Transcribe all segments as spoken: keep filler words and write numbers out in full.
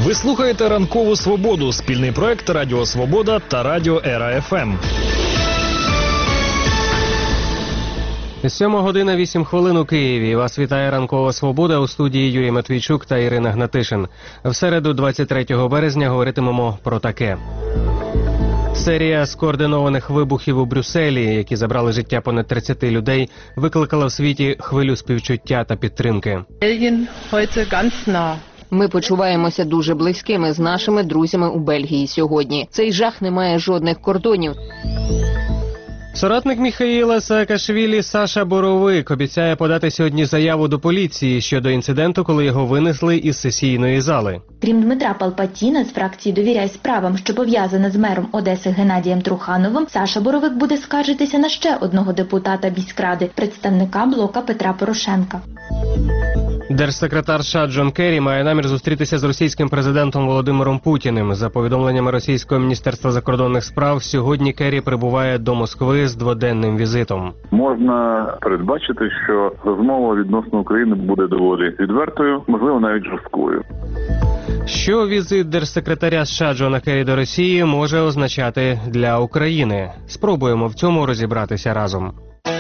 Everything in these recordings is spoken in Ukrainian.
Ви слухаєте «Ранкову свободу» – спільний проект Радіо Свобода та Радіо Ера ФМ. Сьома година вісім хвилин у Києві. Вас вітає «Ранкова свобода», у студії Юрій Матвійчук та Ірина Гнатишин. В середу, двадцять третього березня, говоритимемо про таке. Серія скоординованих вибухів у Брюсселі, які забрали життя понад тридцяти людей, викликала в світі хвилю співчуття та підтримки. Ми почуваємося дуже близькими з нашими друзями у Бельгії сьогодні. Цей жах не має жодних кордонів. Соратник Міхаїла Саакашвілі Саша Боровик обіцяє подати сьогодні заяву до поліції щодо інциденту, коли його винесли із сесійної зали. Крім Дмитра Палпатіна з фракції «Довіряй справам», що пов'язана з мером Одеси Геннадієм Трухановим, Саша Боровик буде скаржитися на ще одного депутата міськради, представника блока Петра Порошенка. Держсекретар США Джон Керрі має намір зустрітися з російським президентом Володимиром Путіним. За повідомленнями російського міністерства закордонних справ, сьогодні Керрі прибуває до Москви з дводенним візитом. Можна передбачити, що розмова відносно України буде доволі відвертою, можливо, навіть жорсткою. Що візит держсекретаря США Джона Керрі до Росії може означати для України? Спробуємо в цьому розібратися разом.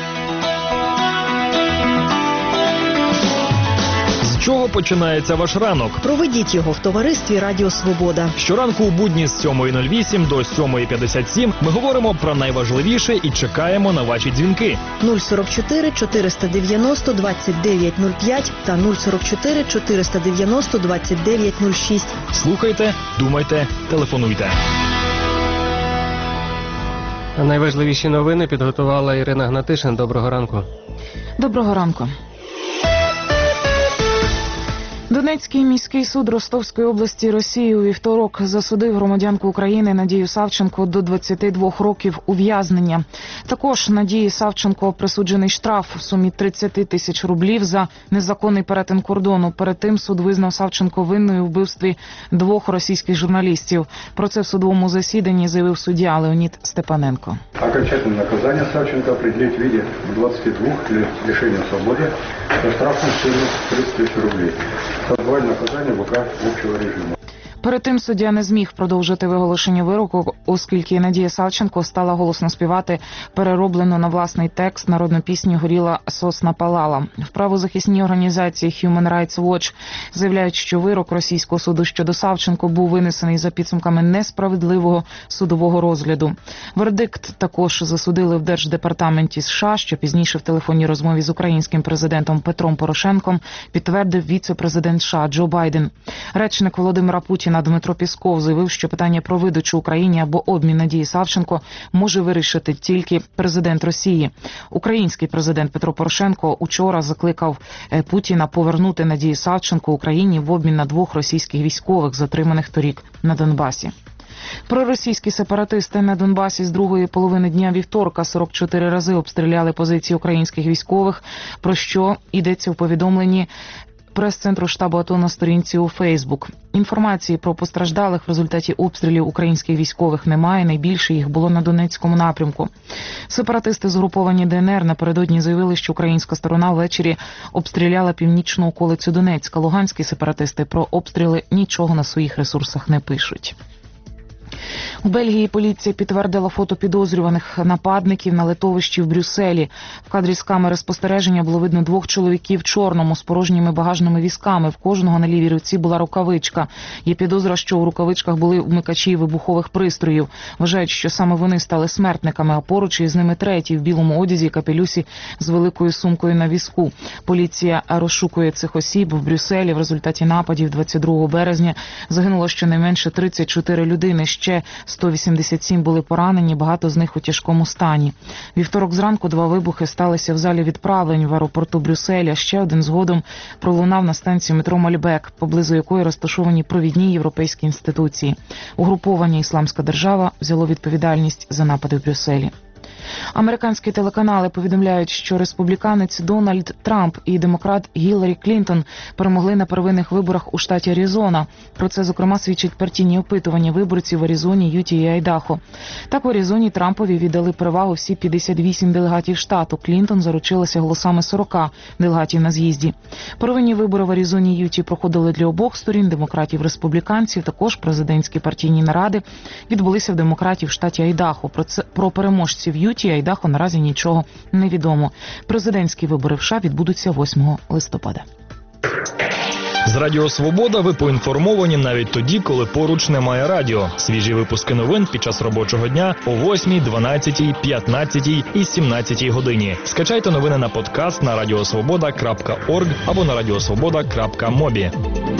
З чого починається ваш ранок? Проведіть його в товаристві Радіо Свобода. Щоранку у будні з сьомої нуль вісім до сьомої п'ятдесят сім ми говоримо про найважливіше і чекаємо на ваші дзвінки. нуль сорок чотири чотириста дев'яносто двадцять дев'ять нуль п'ять та нуль сорок чотири чотириста дев'яносто двадцять дев'ять нуль шість. Слухайте, думайте, телефонуйте. Найважливіші новини підготувала Ірина Гнатишин. Доброго ранку. Доброго ранку. Донецький міський суд Ростовської області Росії у вівторок засудив громадянку України Надію Савченко до двадцяти двох років ув'язнення. Також Надії Савченко присуджений штраф в сумі тридцять тисяч рублів за незаконний перетин кордону. Перед тим суд визнав Савченко винною у вбивстві двох російських журналістів. Про це в судовому засіданні заявив суддя Леонід Степаненко. Окончательное наказание Савченко определить в виде двадцати двух лет лишения свободы со штрафом в сумме тридцать тысяч рублей. Созвали наказание в руках общего режиму. Перед тим суддя не зміг продовжити виголошення вироку, оскільки Надія Савченко стала голосно співати перероблену на власний текст народну пісню «Горіла сосна палала». В правозахисній організації Human Rights Watch заявляють, що вирок російського суду щодо Савченко був винесений за підсумками несправедливого судового розгляду. Вердикт також засудили в Держдепартаменті США, що пізніше в телефонній розмові з українським президентом Петром Порошенком підтвердив віце-президент США Джо Байден. Речник Володимира Путіна Дмитро Пісков заявив, що питання про видачу Україні або обмін Надії Савченко може вирішити тільки президент Росії. Український президент Петро Порошенко учора закликав Путіна повернути Надію Савченко Україні в обмін на двох російських військових, затриманих торік на Донбасі. Проросійські сепаратисти на Донбасі з другої половини дня вівторка сорок чотири рази обстріляли позиції українських військових, про що йдеться в повідомленні прес-центру штабу АТО на сторінці у Фейсбук. Інформації про постраждалих в результаті обстрілів українських військових немає, найбільше їх було на Донецькому напрямку. Сепаратисти, згруповані ДНР, напередодні заявили, що українська сторона ввечері обстріляла північну околицю Донецька. Луганські сепаратисти про обстріли нічого на своїх ресурсах не пишуть. У Бельгії поліція підтвердила фото підозрюваних нападників на литовищі в Брюсселі. В кадрі з камери спостереження було видно двох чоловіків в чорному з порожніми багажними візками. В кожного на лівій руці була рукавичка. Є підозра, що у рукавичках були вмикачі вибухових пристроїв. Вважають, що саме вони стали смертниками, а поруч із ними третій в білому одязі і капелюсі з великою сумкою на візку. Поліція розшукує цих осіб в Брюсселі. В результаті нападів двадцять другого березня загинуло щонайменше тридцять чотири людини. Ще сто вісімдесят сім були поранені, багато з них у тяжкому стані. Вівторок зранку два вибухи сталися в залі відправлень в аеропорту Брюсселя. Ще один згодом пролунав на станції метро Мальбек, поблизу якої розташовані провідні європейські інституції. Угруповання «Ісламська держава» взяло відповідальність за напади в Брюсселі. Американські телеканали повідомляють, що республіканець Дональд Трамп і демократ Гілларі Клінтон перемогли на первинних виборах у штаті Аризона. Про це, зокрема, свідчать партійні опитування виборців в Аризоні, Юті і Айдахо. Так, в Аризоні Трампові віддали перевагу всі п'ятдесят вісім делегатів штату. Клінтон заручилася голосами сорок делегатів на з'їзді. Первинні вибори в Аризоні і Юті проходили для обох сторін, демократів, республіканців. Також президентські партійні наради відбулися в демократів в штаті Айдахо. Про це про переможців Юті і Айдахо наразі нічого не відомо. Президентські вибори в США відбудуться восьмого листопада. З Радіо Свобода ви поінформовані навіть тоді, коли поруч немає радіо. Свіжі випуски новин під час робочого дня о восьмій, дванадцятій, п'ятнадцятій і сімнадцятій годині. Скачайте новини на подкаст на радіосвобода крапка орг або на радіосвобода крапка мобі.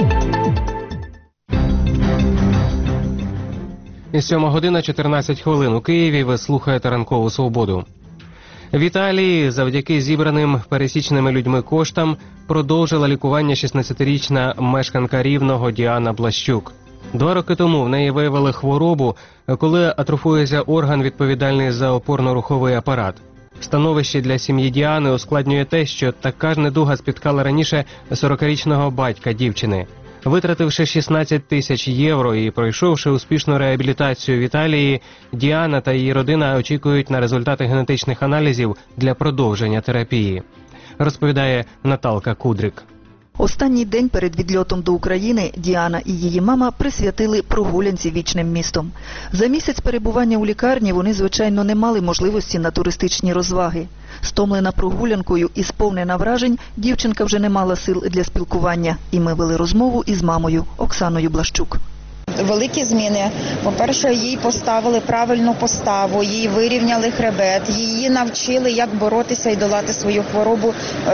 І сьома година чотирнадцять хвилин у Києві. Ви слухаєте «Ранкову свободу». В Італії завдяки зібраним пересічними людьми коштам продовжила лікування шістнадцятирічна мешканка Рівного Діана Блащук. Два роки тому в неї виявили хворобу, коли атрофується орган, відповідальний за опорно-руховий апарат. Становище для сім'ї Діани ускладнює те, що така ж недуга спіткала раніше сорокарічного батька дівчини. Витративши шістнадцять тисяч євро і пройшовши успішну реабілітацію в Італії, Діана та її родина очікують на результати генетичних аналізів для продовження терапії, розповідає Наталка Кудрик. Останній день перед відльотом до України Діана і її мама присвятили прогулянці вічним містом. За місяць перебування у лікарні вони, звичайно, не мали можливості на туристичні розваги. Стомлена прогулянкою і сповнена вражень, дівчинка вже не мала сил для спілкування. І ми вели розмову із мамою Оксаною Блащук. Великі зміни. По-перше, їй поставили правильну поставу, їй вирівняли хребет, її навчили, як боротися і долати свою хворобу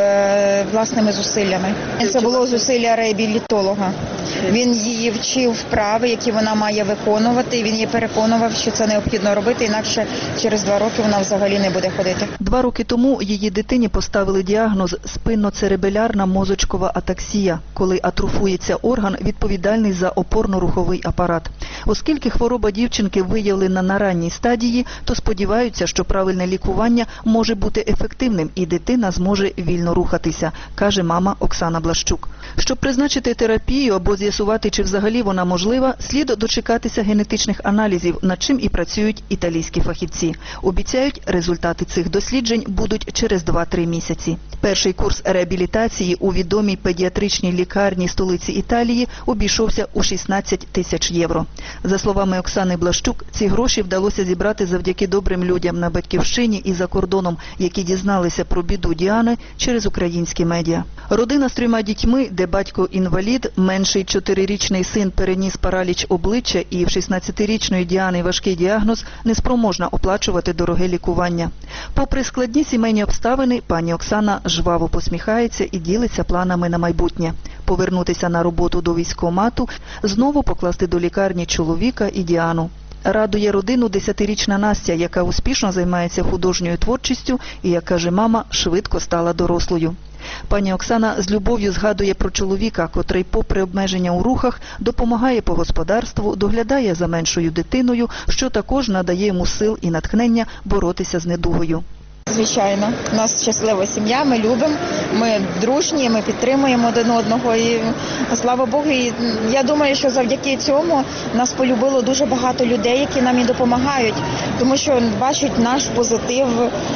е, власними зусиллями. Це було зусилля реабілітолога. Він її вчив вправи, які вона має виконувати, і він її переконував, що це необхідно робити, інакше через два роки вона взагалі не буде ходити. Два роки тому її дитині поставили діагноз спинноцеребелярна мозочкова атаксія, коли атрофується орган, відповідальний за опорно-руховий апарат. Оскільки хвороба дівчинки виявлена на ранній стадії, то сподіваються, що правильне лікування може бути ефективним і дитина зможе вільно рухатися, каже мама Оксана Блащук. Щоб призначити терапію або з'ясувати, чи взагалі вона можлива, слід дочекатися генетичних аналізів, над чим і працюють італійські фахівці. Обіцяють, результати цих досліджень будуть через два-три місяці. Перший курс реабілітації у відомій педіатричній лікарні столиці Італії обійшовся у шістнадцять тисяч євро. За словами Оксани Блащук, ці гроші вдалося зібрати завдяки добрим людям на Батьківщині і за кордоном, які дізналися про біду Діани через українські медіа. Родина з трьома дітьми, де батько інвалід, менший чотирирічний син переніс параліч обличчя і в шістнадцятирічної Діани важкий діагноз, неспроможна оплачувати дороге лікування. Попри складні сімейні обставини, пані Оксана жваво посміхається і ділиться планами на майбутнє. Повернутися на роботу до військкомату, знову покласти до лікарні чоловіка і Діану. Радує родину десятирічна Настя, яка успішно займається художньою творчістю і, як каже мама, швидко стала дорослою. Пані Оксана з любов'ю згадує про чоловіка, котрий попри обмеження у рухах допомагає по господарству, доглядає за меншою дитиною, що також надає йому сил і натхнення боротися з недугою. Звичайно, у нас щаслива сім'я, ми любимо, ми дружні, ми підтримуємо один одного і слава Богу, і я думаю, що завдяки цьому нас полюбило дуже багато людей, які нам і допомагають, тому що бачать наш позитив,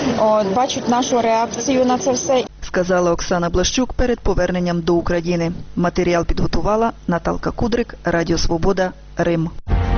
бачать нашу реакцію на це все. Сказала Оксана Блащук перед поверненням до України. Матеріал підготувала Наталка Кудрик, Радіо Свобода, Рим.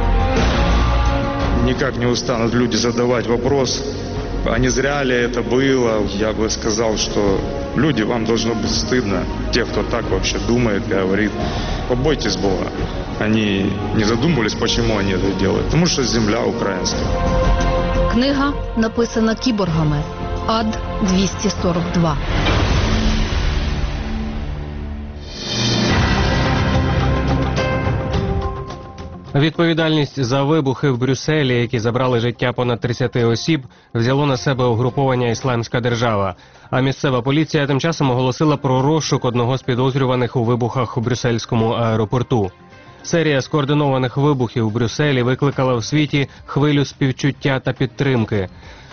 Никак не устанут люди задавать вопрос, а не зря ли это было. Я бы сказал, что люди, вам должно быть стыдно. Те, кто так вообще думает, говорит, побойтесь Бога. Они не задумывались, почему они это делают. Потому что земля украинская. Книга написана кіборгами. Ад двісті сорок два. Відповідальність за вибухи в Брюсселі, які забрали життя понад тридцяти осіб, взяло на себе угруповання «Ісламська держава». А місцева поліція тим часом оголосила про розшук одного з підозрюваних у вибухах у брюссельському аеропорту. Серія скоординованих вибухів у Брюсселі викликала в світі хвилю співчуття та підтримки.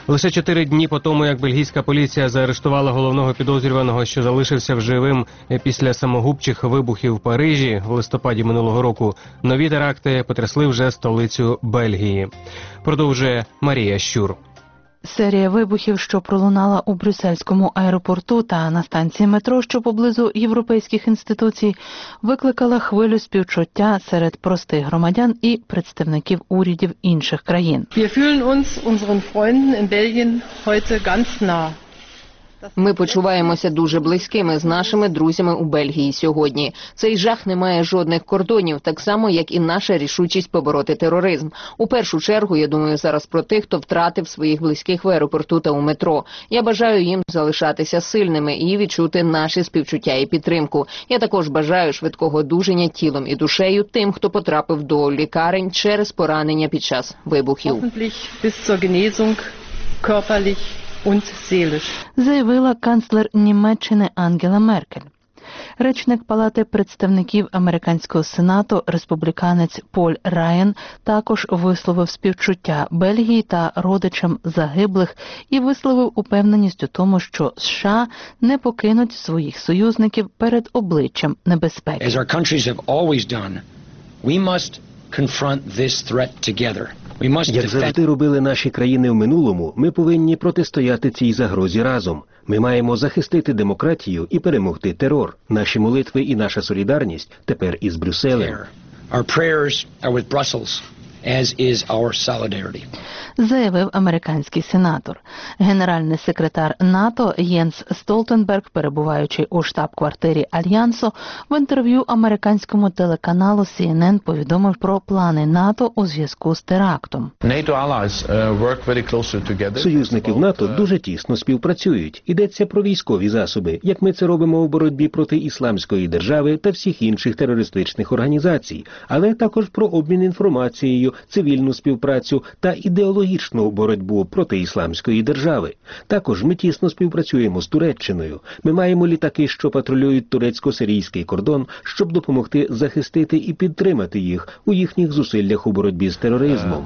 Лише чотири дні по тому, як бельгійська поліція заарештувала головного підозрюваного, що залишився в живим після самогубчих вибухів в Парижі в листопаді минулого року, нові теракти потрясли вже столицю Бельгії. Продовжує Марія Щур. Серія вибухів, що пролунала у брюссельському аеропорту та на станції метро, що поблизу європейських інституцій, викликала хвилю співчуття серед простих громадян і представників урядів інших країн. Wir fühlen uns unseren Freunden in Belgien heute ganz nah. Ми почуваємося дуже близькими з нашими друзями у Бельгії сьогодні. Цей жах не має жодних кордонів, так само, як і наша рішучість побороти тероризм. У першу чергу, я думаю зараз про тих, хто втратив своїх близьких в аеропорту та у метро. Я бажаю їм залишатися сильними і відчути наші співчуття і підтримку. Я також бажаю швидкого одужання тілом і душею тим, хто потрапив до лікарень через поранення під час вибухів. Hoffentlich bis zur Genesung körperlich und seelisch. Заявила канцлер Німеччини Ангела Меркель. Речник Палати представників американського сенату, республіканець Поль Райан, також висловив співчуття Бельгії та родичам загиблих і висловив упевненість у тому, що США не покинуть своїх союзників перед обличчям небезпеки. As our countries have always done, we must confront this threat together. Як завжди робили наші країни в минулому, ми повинні протистояти цій загрозі разом. Ми маємо захистити демократію і перемогти терор. Наші молитви і наша солідарність тепер із Брюсселем. Our prayers are with Brussels, as is our solidarity. Заявив американський сенатор. Генеральний секретар НАТО Єнс Столтенберг, перебуваючи у штаб-квартирі Альянсу, в інтерв'ю американському телеканалу Сі Ен Ен повідомив про плани НАТО у зв'язку з терактом. Союзники в НАТО дуже тісно співпрацюють. Йдеться про військові засоби, як ми це робимо у боротьбі проти Ісламської держави та всіх інших терористичних організацій, але також про обмін інформацією, цивільну співпрацю та ідеологічну боротьбу проти Ісламської держави. Також ми тісно співпрацюємо з Туреччиною. Ми маємо літаки, що патрулюють турецько-сирійський кордон, щоб допомогти захистити і підтримати їх у їхніх зусиллях у боротьбі з тероризмом.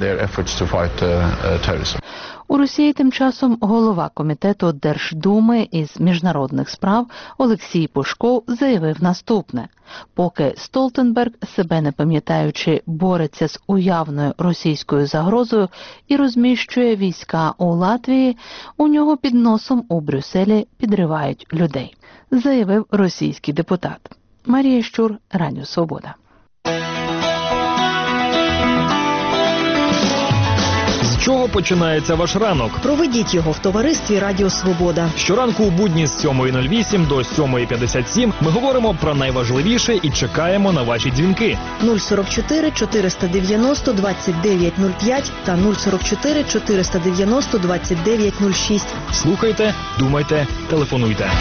У Росії тим часом голова комітету Держдуми із міжнародних справ Олексій Пушков заявив наступне. Поки Столтенберг, себе не пам'ятаючи, бореться з уявною російською загрозою і розміщує війська у Латвії, у нього під носом у Брюсселі підривають людей, заявив російський депутат. Марія Щур, Радіо Свобода. З чого починається ваш ранок? Проведіть його в товаристві Радіо Свобода. Щоранку у будні з сьомої нуль вісім до сьомої п'ятдесят сім ми говоримо про найважливіше і чекаємо на ваші дзвінки. нуль сорок чотири чотириста дев'яносто двадцять дев'ять нуль п'ять та нуль сорок чотири чотириста дев'яносто двадцять дев'ять нуль шість. Слухайте, думайте, телефонуйте.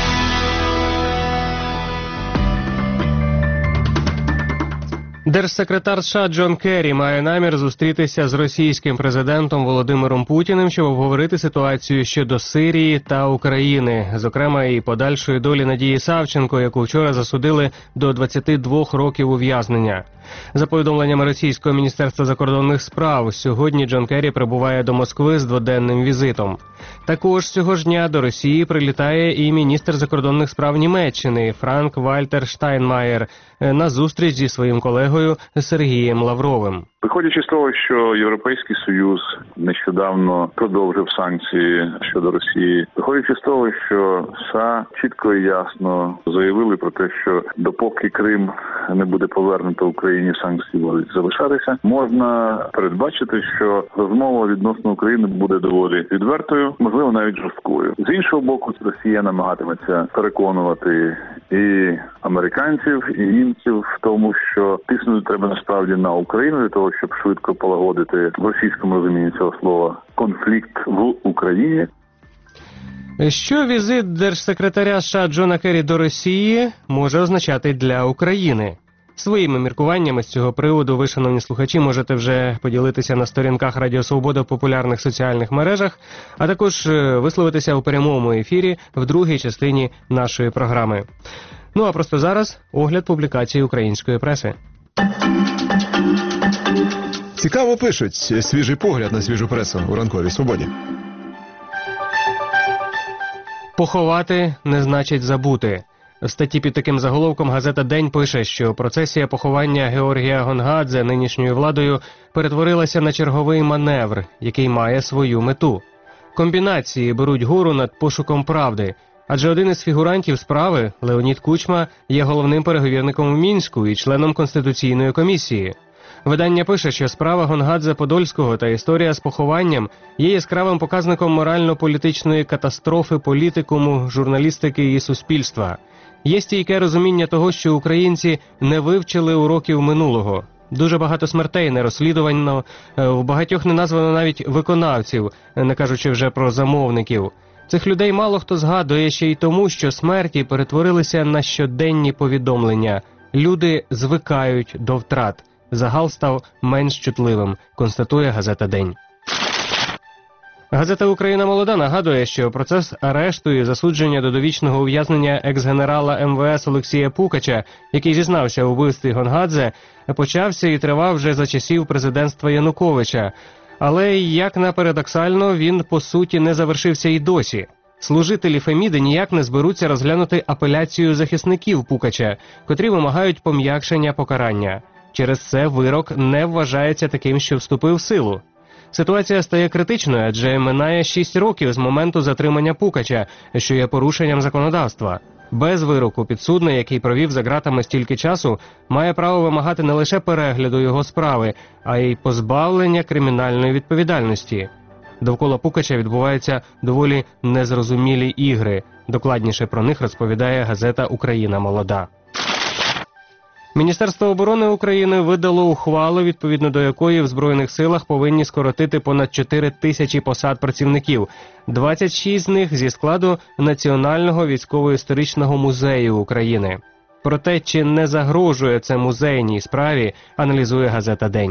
Держсекретар США Джон Керрі має намір зустрітися з російським президентом Володимиром Путіним, щоб обговорити ситуацію щодо Сирії та України, зокрема і подальшої долі Надії Савченко, яку вчора засудили до двадцяти двох років ув'язнення. За повідомленнями російського міністерства закордонних справ, сьогодні Джон Керрі прибуває до Москви з дводенним візитом. Також цього ж дня до Росії прилітає і міністр закордонних справ Німеччини Франк Вальтер Штайнмаєр на зустріч зі своїм колегою Сергієм Лавровим. Виходячи з того, що Європейський Союз нещодавно продовжив санкції щодо Росії, виходячи з того, що США чітко і ясно заявили про те, що допоки Крим не буде повернуто Україні, санкції будуть залишатися, можна передбачити, що розмова відносно України буде доволі відвертою, можливо, навіть жорсткою. З іншого боку, Росія намагатиметься переконувати і американців, і німців в тому, що тиснути треба насправді на Україну для того, щоб швидко полагодити в російському розумінні цього слова конфлікт в Україні. Що візит держсекретаря США Джона Керрі до Росії може означати для України? Своїми міркуваннями з цього приводу ви, шановні слухачі, можете вже поділитися на сторінках Радіо Свобода в популярних соціальних мережах, а також висловитися у прямому ефірі в другій частині нашої програми. Ну а просто зараз огляд публікацій української преси. Цікаво пишуть. Свіжий погляд на свіжу пресу у ранковій свободі. Поховати не значить забути. В статті під таким заголовком газета «День» пише, що процесія поховання Георгія Гонгадзе нинішньою владою перетворилася на черговий маневр, який має свою мету. Комбінації беруть гору над пошуком правди, адже один із фігурантів справи, Леонід Кучма, є головним переговірником у Мінську і членом Конституційної комісії. Видання пише, що справа Гонгадзе-Подольського та історія з похованням є яскравим показником морально-політичної катастрофи політикуму, журналістики і суспільства. Є стійке розуміння того, що українці не вивчили уроків минулого. Дуже багато смертей не розслідувано, в багатьох не названо навіть виконавців, не кажучи вже про замовників. Цих людей мало хто згадує ще й тому, що смерті перетворилися на щоденні повідомлення. Люди звикають до втрат. Загал став менш чутливим, констатує газета «День». Газета «Україна молода» нагадує, що процес арешту і засудження до довічного ув'язнення екс-генерала ем ве ес Олексія Пукача, який зізнався у вбивстві Гонгадзе, почався і тривав вже за часів президентства Януковича. Але, як не парадоксально, він, по суті, не завершився і досі. Служителі Феміди ніяк не зберуться розглянути апеляцію захисників Пукача, котрі вимагають пом'якшення покарання. Через це вирок не вважається таким, що вступив в силу. Ситуація стає критичною, адже минає шість років з моменту затримання Пукача, що є порушенням законодавства. Без вироку підсудний, який провів за ґратами стільки часу, має право вимагати не лише перегляду його справи, а й позбавлення кримінальної відповідальності. Довкола Пукача відбуваються доволі незрозумілі ігри. Докладніше про них розповідає газета «Україна молода». Міністерство оборони України видало ухвалу, відповідно до якої в Збройних силах повинні скоротити понад чотири тисячі посад працівників, двадцять шість з них зі складу Національного військово-історичного музею України. Про те, чи не загрожує це музейній справі, аналізує газета «День».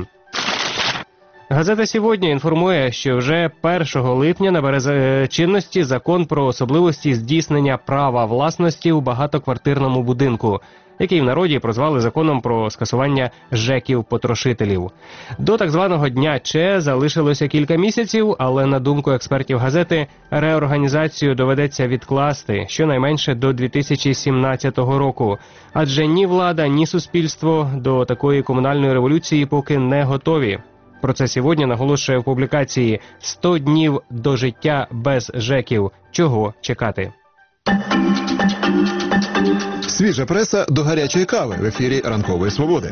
Газета «Сьогодні» інформує, що вже першого липня набере чинності закон про особливості здійснення права власності у багатоквартирному будинку, який в народі прозвали законом про скасування ЖЕКів-потрошителів. До так званого Дня ЧЕ залишилося кілька місяців, але, на думку експертів газети, реорганізацію доведеться відкласти щонайменше до дві тисячі сімнадцятого року. Адже ні влада, ні суспільство до такої комунальної революції поки не готові. Про це сьогодні наголошує в публікації «сто днів до життя без ЖЕКів. Чого чекати?». Свіжа преса до гарячої кави в ефірі «Ранкової свободи».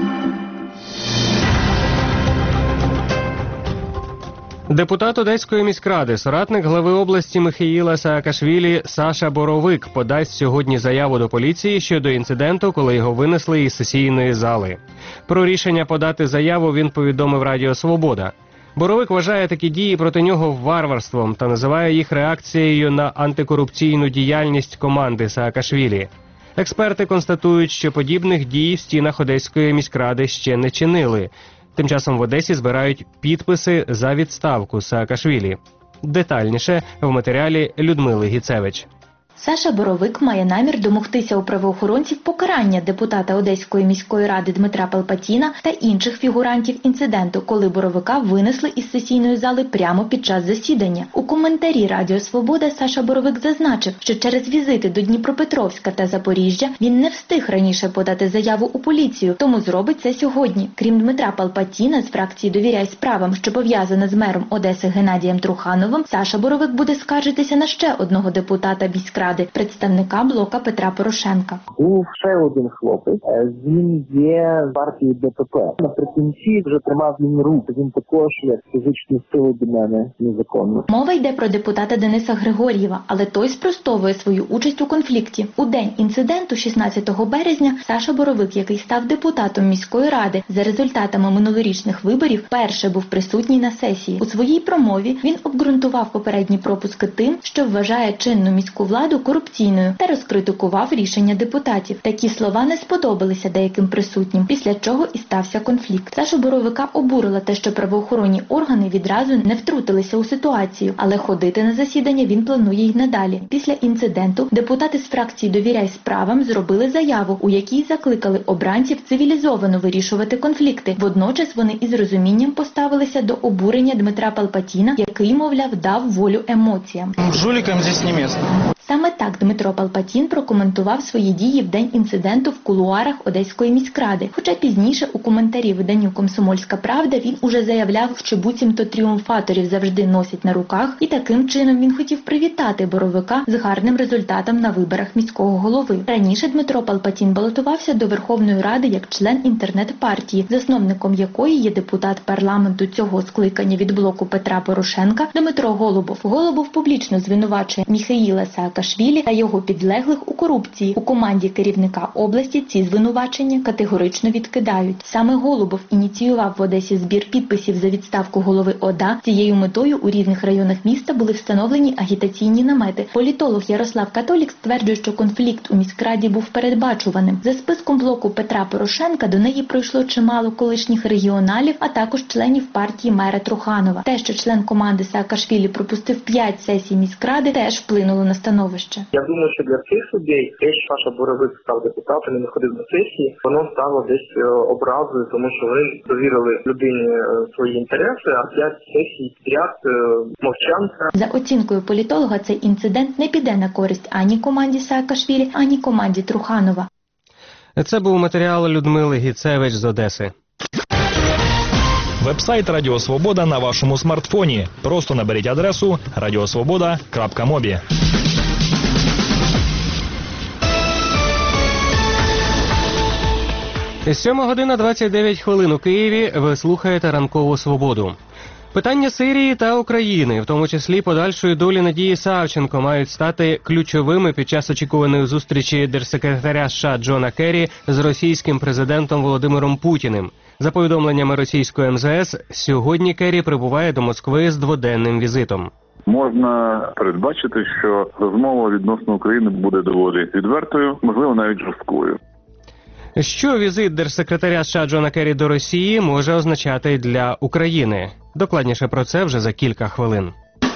Депутат Одеської міськради, соратник глави області Михаїла Саакашвілі Саша Боровик подасть сьогодні заяву до поліції щодо інциденту, коли його винесли із сесійної зали. Про рішення подати заяву він повідомив Радіо Свобода. Боровик вважає такі дії проти нього варварством та називає їх реакцією на антикорупційну діяльність команди Саакашвілі. Експерти констатують, що подібних дій в стінах Одеської міськради ще не чинили. Тим часом в Одесі збирають підписи за відставку Саакашвілі. Детальніше в матеріалі Людмили Гіцевич. Саша Боровик має намір домогтися у правоохоронців покарання депутата Одеської міської ради Дмитра Палпатіна та інших фігурантів інциденту, коли Боровика винесли із сесійної зали прямо під час засідання. У коментарі Радіо Свобода Саша Боровик зазначив, що через візити до Дніпропетровська та Запоріжжя він не встиг раніше подати заяву у поліцію, тому зробить це сьогодні. Крім Дмитра Палпатіна з фракції «Довіряй справам», що пов'язана з мером Одеси Геннадієм Трухановим, Саша Боровик буде скаржитися на ще одного депутата міськради, представника блока Петра Порошенка. Був ще один хлопець, він є партії Де Пе Пе. Наприкінці вже тримав мені руку, він також як фізичні сили до мене незаконно. Мова йде про депутата Дениса Григор'єва, але той спростовує свою участь у конфлікті. У день інциденту, шістнадцятого березня, Саша Боровик, який став депутатом міської ради за результатами минулорічних виборів, перше був присутній на сесії. У своїй промові він обґрунтував попередні пропуски тим, що вважає чинну міську владу посаду корупційною та розкритикував рішення депутатів. Такі слова не сподобалися деяким присутнім, після чого і стався конфлікт. Сашу Боровика обурило те, що правоохоронні органи відразу не втрутилися у ситуацію, але ходити на засідання він планує й надалі. Після інциденту депутати з фракції «Довіряй справам» зробили заяву, у якій закликали обранців цивілізовано вирішувати конфлікти. Водночас вони із розумінням поставилися до обурення Дмитра Палпатіна, який, мовляв, дав волю емоціям. Жулікам здесь не місце. Саме так Дмитро Палпатін прокоментував свої дії в день інциденту в кулуарах Одеської міськради. Хоча пізніше у коментарі виданню «Комсомольська правда» він уже заявляв, що буцімто тріумфаторів завжди носять на руках, і таким чином він хотів привітати Боровика з гарним результатом на виборах міського голови. Раніше Дмитро Палпатін балотувався до Верховної Ради як член інтернет-партії, засновником якої є депутат парламенту цього скликання від блоку Петра Порошенка Дмитро Голубов. Голубов публічно звинувачує Міхаїла Саакашвілі та його підлеглих у корупції. У команді керівника області ці звинувачення категорично відкидають. Саме Голубов ініціював в Одесі збір підписів за відставку голови ОДА. Цією метою у різних районах міста були встановлені агітаційні намети. Політолог Ярослав Католік стверджує, що конфлікт у міськраді був передбачуваним. За списком блоку Петра Порошенка до неї пройшло чимало колишніх регіоналів, а також членів партії мера Труханова. Те, що член команди Саакашвілі пропустив п'ять сесій міськради, теж вплинуло на становище. Я думаю, що для цих людей те, що Саша Боровик став депутатом і не ходив на сесії, воно стало десь образою, тому що вони довірили людині свої інтереси, а п'ять сесій ряд мовчанка. За оцінкою політолога, цей інцидент не піде на користь ані команді Саакашвілі, ані команді Труханова. Це був матеріал Людмили Гіцевич з Одеси. Вебсайт Радіо Свобода на вашому смартфоні. Просто наберіть адресу радіосвобода крапка мобі. сьома година двадцять дев'ять хвилин у Києві. Ви слухаєте «Ранкову свободу». Питання Сирії та України, в тому числі подальшої долі Надії Савченко, мають стати ключовими під час очікуваної зустрічі держсекретаря США Джона Керрі з російським президентом Володимиром Путіним. За повідомленнями російської ем зе ес, сьогодні Керрі прибуває до Москви з дводенним візитом. Можна передбачити, що розмова відносно України буде доволі відвертою, можливо, навіть жорсткою. Що візит держсекретаря США Джона Керрі до Росії може означати для України? Докладніше про це вже за кілька хвилин.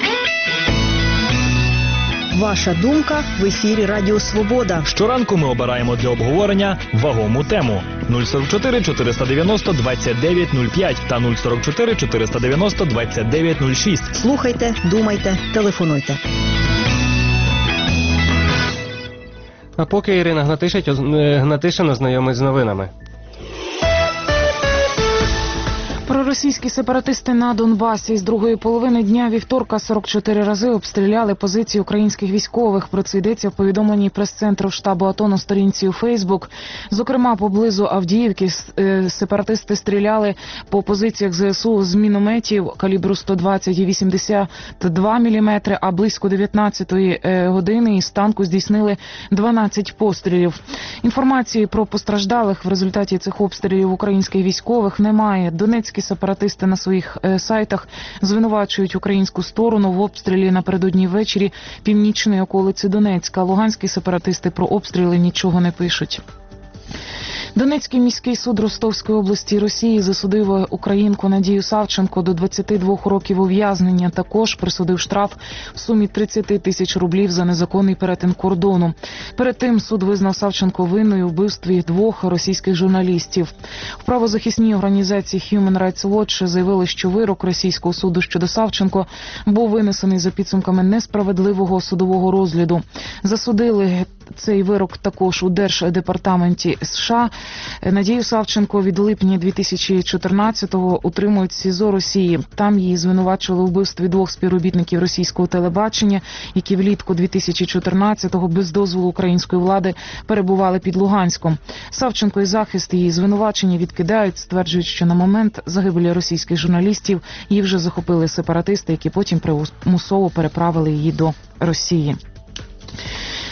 Ваша думка в ефірі Радіо Свобода. Щоранку ми обираємо для обговорення вагому тему. нуль сорок чотири чотириста дев'яносто двадцять дев'ять нуль п'ять та нуль сорок чотири чотириста дев'яносто двадцять дев'ять нуль шість. Слухайте, думайте, телефонуйте. А поки Ірина Гнатишин ознайомить з новинами. Проросійські сепаратисти на Донбасі з другої половини дня вівторка сорок чотири рази обстріляли позиції українських військових. Про це йдеться в повідомленні прес-центру штабу АТО на сторінці у Фейсбук. Зокрема, поблизу Авдіївки сепаратисти стріляли по позиціях зе ес у з мінометів калібру сто двадцять і вісімдесят два міліметри, а близько дев'ятнадцятої години із танку здійснили дванадцять пострілів. Інформації про постраждалих в результаті цих обстрілів українських військових немає. Донецькі сепаратисти на своїх е, сайтах звинувачують українську сторону в обстрілі напередодні ввечері північної околиці Донецька. Луганські сепаратисти про обстріли нічого не пишуть. Донецький міський суд Ростовської області Росії засудив українку Надію Савченко до двадцяти двох років ув'язнення. Також присудив штраф в сумі тридцять тисяч рублів за незаконний перетин кордону. Перед тим суд визнав Савченко винною у вбивстві двох російських журналістів. В правозахисній організації Human Rights Watch заявили, що вирок російського суду щодо Савченко був винесений за підсумками несправедливого судового розгляду. Засудили цей вирок також у Держдепартаменті США. Надію Савченко від липня дві тисячі чотирнадцятого утримують в СІЗО Росії. Там її звинувачували у вбивстві двох співробітників російського телебачення, які влітку дві тисячі чотирнадцятого без дозволу української влади перебували під Луганськом. Савченко і захист її звинувачення відкидають, стверджують, що на момент загибелі російських журналістів її вже захопили сепаратисти, які потім примусово переправили її до Росії.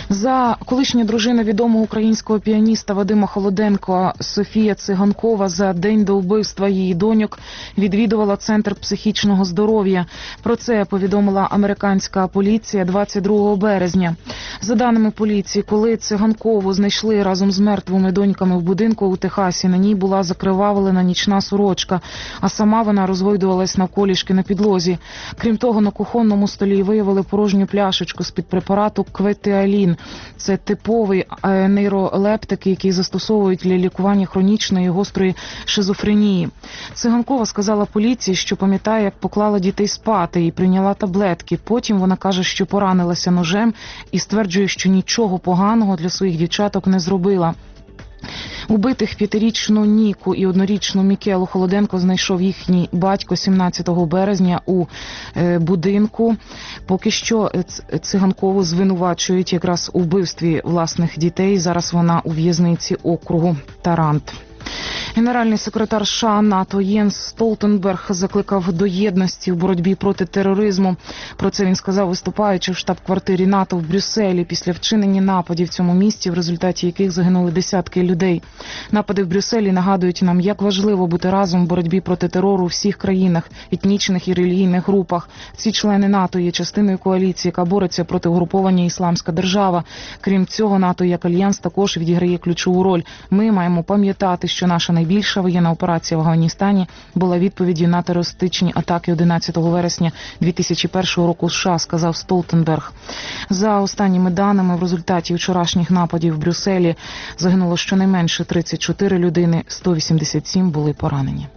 За колишня дружина відомого українського піаніста Вадима Холоденка Софія Циганкова за день до вбивства її доньок відвідувала Центр психічного здоров'я. Про це повідомила американська поліція двадцять другого березня. За даними поліції, коли Циганкову знайшли разом з мертвими доньками в будинку у Техасі, на ній була закривавлена нічна сорочка, а сама вона розгойдувалась навколішки на підлозі. Крім того, на кухонному столі виявили порожню пляшечку з-під препарату Кветеалін. Це типовий нейролептик, який застосовують для лікування хронічної і гострої шизофренії. Циганкова сказала поліції, що пам'ятає, як поклала дітей спати і прийняла таблетки. Потім вона каже, що поранилася ножем і стверджує, що нічого поганого для своїх дівчаток не зробила. Убитих п'ятирічну Ніку і однорічну Мікелу Холоденко знайшов їхній батько сімнадцятого березня у е, будинку. Поки що Циганкову звинувачують якраз у вбивстві власних дітей. Зараз вона у в'язниці округу Тарант. Генеральний секретар США НАТО Єнс Столтенберг закликав до єдності в боротьбі проти тероризму. Про це він сказав, виступаючи в штаб-квартирі НАТО в Брюсселі після вчинення нападів в цьому місті, в результаті яких загинули десятки людей. Напади в Брюсселі нагадують нам, як важливо бути разом в боротьбі проти терору у всіх країнах, етнічних і релігійних групах. Ці члени НАТО є частиною коаліції, яка бореться проти угруповання «Ісламська держава». Крім цього, НАТО як альянс також відіграє ключову роль. Ми маємо пам'ятати, що наша найбільша воєнна операція в Афганістані була відповіддю на терористичні атаки одинадцятого вересня дві тисячі першого року США, сказав Столтенберг. За останніми даними, в результаті вчорашніх нападів в Брюсселі загинуло щонайменше тридцять чотири людини, сто вісімдесят сім були поранені.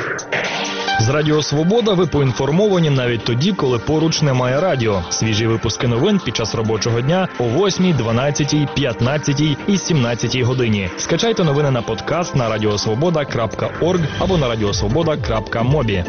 З Радіо Свобода ви поінформовані навіть тоді, коли поруч немає радіо. Свіжі випуски новин під час робочого дня о восьмій, дванадцятій, п'ятнадцятій і сімнадцятій годині. Скачайте новини на подкаст на радіосвобода крапка орг або на радіосвобода крапка мобі.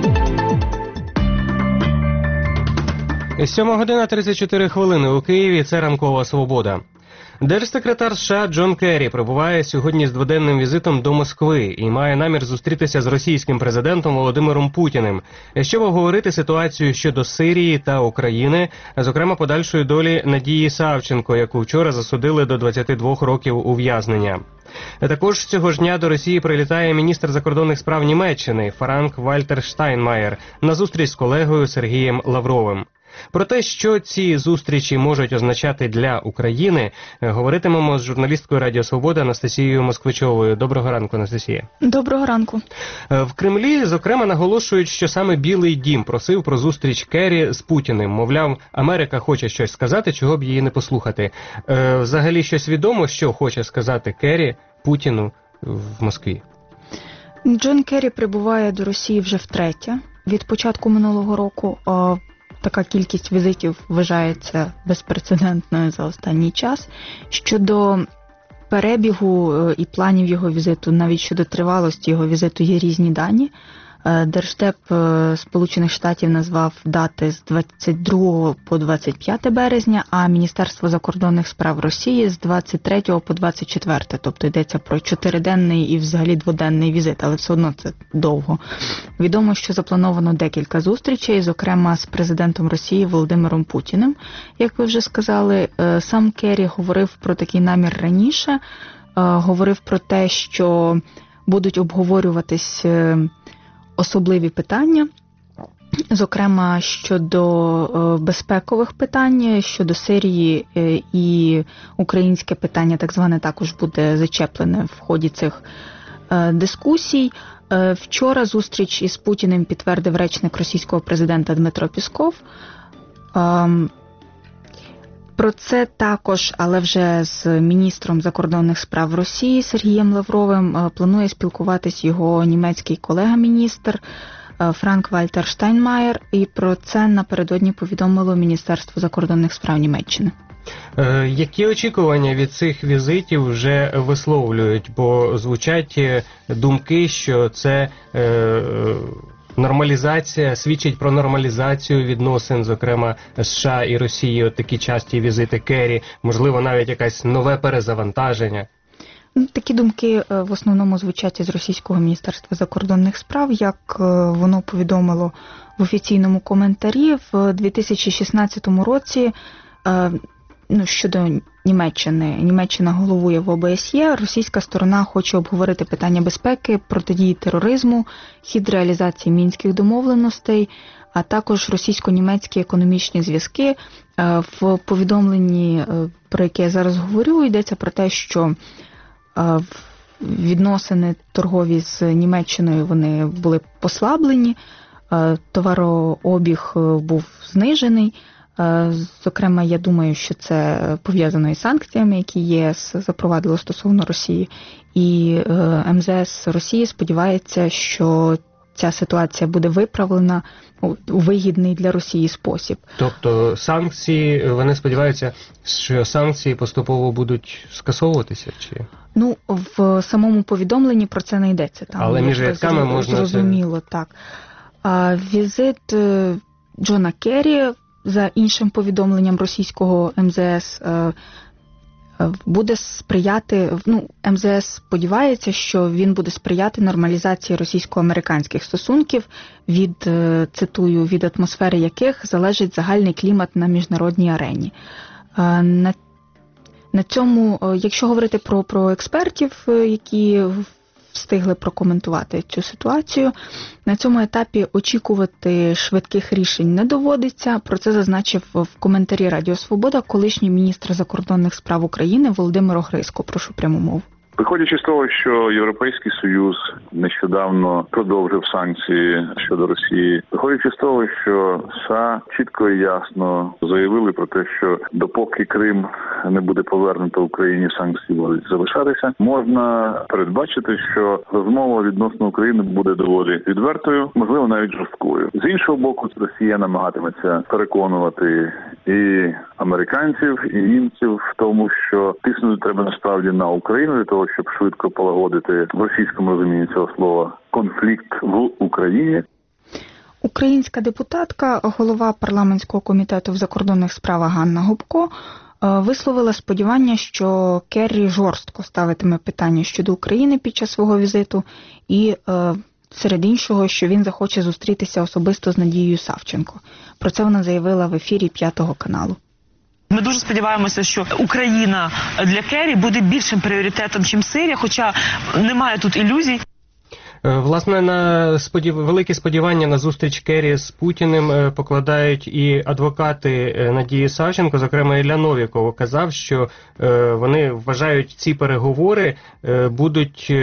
сьома година тридцять чотири хвилини у Києві. Це ранкова свобода. Держсекретар США Джон Керрі прибуває сьогодні з дводенним візитом до Москви і має намір зустрітися з російським президентом Володимиром Путіним, щоб обговорити ситуацію щодо Сирії та України, зокрема подальшої долі Надії Савченко, яку вчора засудили до двадцяти двох років ув'язнення. Також цього ж дня до Росії прилітає міністр закордонних справ Німеччини Франк Вальтер Штайнмаєр на зустріч з колегою Сергієм Лавровим. Про те, що ці зустрічі можуть означати для України, говоритимемо з журналісткою Радіо Свобода Анастасією Москвичовою. Доброго ранку, Анастасія. Доброго ранку. В Кремлі, зокрема, наголошують, що саме Білий дім просив про зустріч Керрі з Путіним. Мовляв, Америка хоче щось сказати, чого б її не послухати. Взагалі щось відомо, що хоче сказати Керрі Путіну в Москві? Джон Керрі прибуває до Росії вже втретє. Від початку минулого року така кількість візитів вважається безпрецедентною за останній час. Щодо перебігу і планів його візиту, навіть щодо тривалості його візиту є різні дані. Держдеп Сполучених Штатів назвав дати з двадцять другого по двадцять п'яте березня, а Міністерство закордонних справ Росії з двадцять третього по двадцять четверте. Тобто йдеться про чотириденний і взагалі дводенний візит, але все одно це довго. Відомо, що заплановано декілька зустрічей, зокрема з президентом Росії Володимиром Путіним. Як ви вже сказали, сам Керрі говорив про такий намір раніше, говорив про те, що будуть обговорюватись особливі питання, зокрема щодо безпекових питань, щодо Сирії і українське питання, так зване, також буде зачеплене в ході цих дискусій. Вчора зустріч із Путіним підтвердив речник російського президента Дмитро Пісков. Про це також, але вже з міністром закордонних справ Росії Сергієм Лавровим планує спілкуватись його німецький колега-міністр Франк Вальтер Штайнмаєр, і про це напередодні повідомило Міністерство закордонних справ Німеччини. Е, які очікування від цих візитів вже висловлюють? Бо звучать думки, що це е, нормалізація, свідчить про нормалізацію відносин, зокрема США і Росії, от такі часті візити Керрі, можливо, навіть якесь нове перезавантаження. Такі думки в основному звучать із російського Міністерства закордонних справ, як воно повідомило в офіційному коментарі. В дві тисячі шістнадцятому році ну, щодо Німеччини. Німеччина головує в О Б С Є, російська сторона хоче обговорити питання безпеки, протидії тероризму, хід реалізації мінських домовленостей, а також російсько-німецькі економічні зв'язки. В повідомленні, про яке я зараз говорю, йдеться про те, що відносини торгові з Німеччиною вони були послаблені, товарообіг був знижений. Зокрема, я думаю, що це пов'язано із санкціями, які ЄС запровадило стосовно Росії. І Ем Зе Ес Росії сподівається, що ця ситуація буде виправлена у вигідний для Росії спосіб. Тобто санкції, вони сподіваються, що санкції поступово будуть скасовуватися? Чи? Ну, в самому повідомленні про це не йдеться. Там, але між рядками можна... Зрозуміло, це... так. А візит Джона Керрі, за іншим повідомленням російського Ем Зе Ес, буде сприяти, ну, Ем Зе Ес сподівається, що він буде сприяти нормалізації російсько-американських стосунків, від, цитую, від атмосфери яких залежить загальний клімат на міжнародній арені. На, на цьому, якщо говорити про, про експертів, які встигли прокоментувати цю ситуацію, на цьому етапі очікувати швидких рішень не доводиться. Про це зазначив в коментарі Радіо Свобода колишній міністр закордонних справ України Володимир Огризко. Прошу пряму мову. Виходячи з того, що Європейський Союз нещодавно продовжив санкції щодо Росії, виходячи з того, що США чітко і ясно заявили про те, що допоки Крим не буде повернуто Україні, санкції будуть залишатися, можна передбачити, що розмова відносно України буде доволі відвертою, можливо, навіть жорсткою. З іншого боку, Росія намагатиметься переконувати і американців, і німців в тому, що тиснути треба насправді на Україну для того, щоб швидко полагодити в російському розумінні цього слова конфлікт в Україні. Українська депутатка, голова парламентського комітету в закордонних справах Ганна Гопко висловила сподівання, що Керрі жорстко ставитиме питання щодо України під час свого візиту і, серед іншого, що він захоче зустрітися особисто з Надією Савченко. Про це вона заявила в ефірі П'ятого каналу. Ми дуже сподіваємося, що Україна для Керрі буде більшим пріоритетом, ніж Сирія, хоча немає тут ілюзій. Власне, на сподів... великі сподівання на зустріч Керрі з Путіним покладають і адвокати Надії Савченко, зокрема Ілля Новіков казав, що вони вважають, ці переговори будуть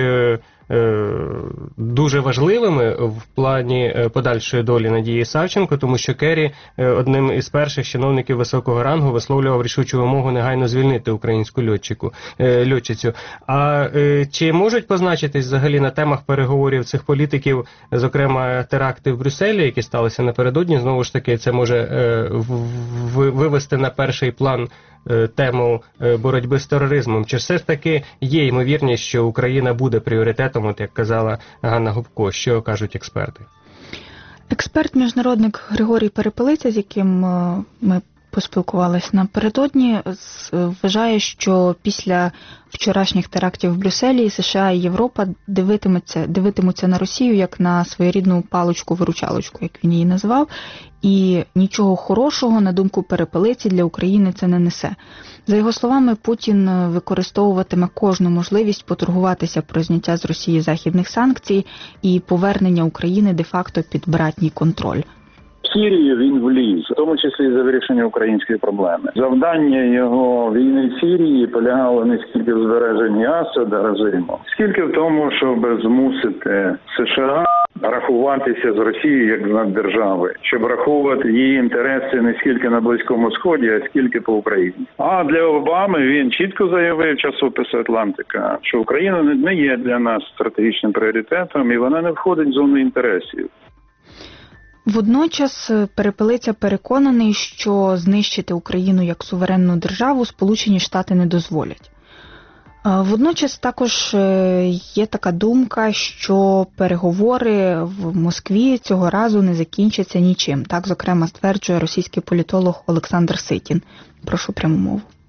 дуже важливими в плані подальшої долі Надії Савченко, тому що Керрі одним із перших чиновників високого рангу висловлював рішучу вимогу негайно звільнити українську льотчику, льотчицю. А чи можуть позначитись взагалі на темах переговорів цих політиків, зокрема теракти в Брюсселі, які сталися напередодні, знову ж таки це може вивести на перший план тему боротьби з тероризмом? Чи все ж таки є ймовірність, що Україна буде пріоритетом, от як казала Ганна Гопко? Що кажуть експерти? Експерт-міжнародник Григорій Перепелиця, з яким ми поспілкувалися напередодні, вважає, що після вчорашніх терактів в Брюсселі США і Європа дивитимуться, дивитимуться на Росію як на своєрідну паличку-виручалочку, як він її назвав, і нічого хорошого, на думку Перепелиці, для України це не несе. За його словами, Путін використовуватиме кожну можливість поторгуватися про зняття з Росії західних санкцій і повернення України де-факто під братній контроль. В Сирію він вліз, в тому числі за вирішення української проблеми. Завдання його війни в Сирії полягало не скільки в збереженні Асада режиму, скільки в тому, щоб змусити США рахуватися з Росією як з наддержави, щоб рахувати її інтереси не скільки на Близькому Сході, а скільки по Україні. А для Обами він чітко заявив часопису «Атлантика», що Україна не є для нас стратегічним пріоритетом і вона не входить в зону інтересів. Водночас Перепелиця переконаний, що знищити Україну як суверенну державу Сполучені Штати не дозволять. Водночас також є така думка, що переговори в Москві цього разу не закінчаться нічим. Так, зокрема, стверджує російський політолог Олександр Ситін. Прошу пряму мову.